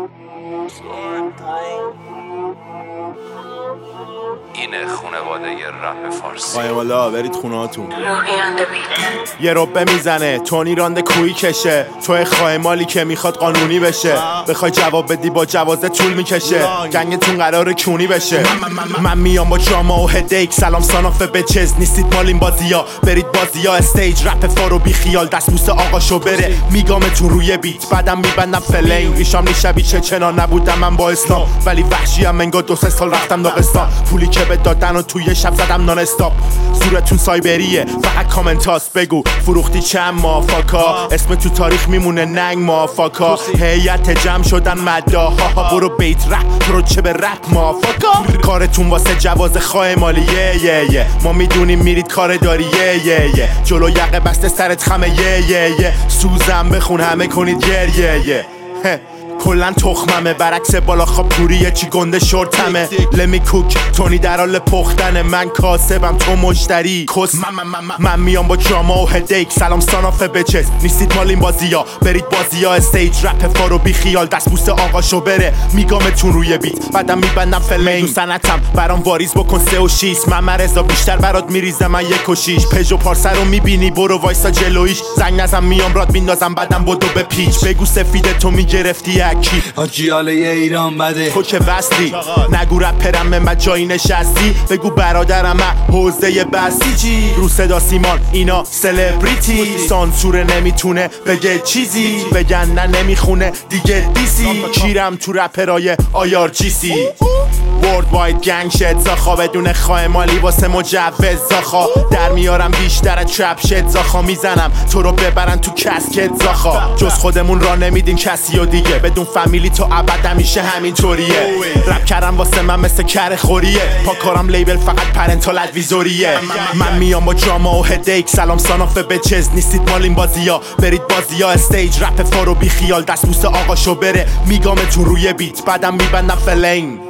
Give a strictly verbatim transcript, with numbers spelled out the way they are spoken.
اینه خونواده رپ فارسی. قایم والا برید خونه هاتون. یه ربه میزنه تونی رانده کویی کشه، تو خایمالی که میخواد قانونی بشه، بخوای جواب بدی با جوازه طول میکشه، گنگتون قراره کونی بشه. من میام با جاما و هدیک، سلام ساناف بچز، نیستید مال این بازیا، برید بازیا استیج رپ فارو بی خیال، دستبوس آقاشو بره میگامتون روی بیت، بعدم میبندم فلین. ریشام نیشبی چه چنا نبودم من با اسلام، ولی وحشی هم انگار دو سه سال رفتم داغستان، پولی که به دادن و توی شب زدم نان استاپ. صورتون سایبریه فقط کامنتاست، بگو فروختی چند مافاکا، اسم تو تاریخ میمونه ننگ مافاکا. هیئت جمع شدن مداها، برو بیت رپ برو چه به رپ مافاکا. کارتون واسه جواز خواه مالی یه یه یه، ما میدونیم میرید کار داری یه یه یه، جلو یقه بسته سرت خمه یه یه یه، سوزم بخون همه کنید گریه یه. کلن تخممه برعکس بالا خواب پوریه، چی گنده شورتمه. لمی کوک تونی در حال پختنه، من کاسبم تو مشتری کس. من, من, من, من میام با جاما و هدیک، سلام ساناف بچز، نیستید مال این بازیا، برید بازیا استیج رپ فارو بی خیال، دستبوس آقاشو بره میگامتون روی بیت، بعدم میبندم فلمین. تو سنتم برام واریز بکن سه و شیست، من مرزا بیشتر برات میریزم من یک و شیش. پژو پارسر رو میبینی برو وایسا جلویش، زنگ نزن میام راد میندازم بعدم بدو به پیچ. بگو سفیده تو میگرفتی کی آجیاله ایران بده، تو که وصلی نگو رپرم من جایی نشستی، بگو برادرم من حوزه بستی چی. رو صدا سیمان اینا سلبریتی، سانسور نمیتونه بگه چیزی، بگن نه نمیخونه دیگه دیسی. کیرم تو رپرای آیار جیسی، ورد واید گنگ شد زاخا، بدون خواه مالی واسه مجوز زاخا، در میارم بیشتر از چپ شد زاخا، میزنم تو رو ببرن تو کسکت زاخا. جز خودمون را نمیدین کسی و دیگه، بدون فامیلی تو ابد همیشه همینطوریه. رپ کردم واسه من مثل کره خوریه، پا کارم لیبل فقط پرنتال ادویزوریه. من میام با جاما و هدیک، سلام ساناف بچز، نیستید مال این بازیا، برید بازیا استیج رپ فارو بی خیال، دستبوس آقاشو بره میگامتون روی بیت، بعدم میبندم فلین.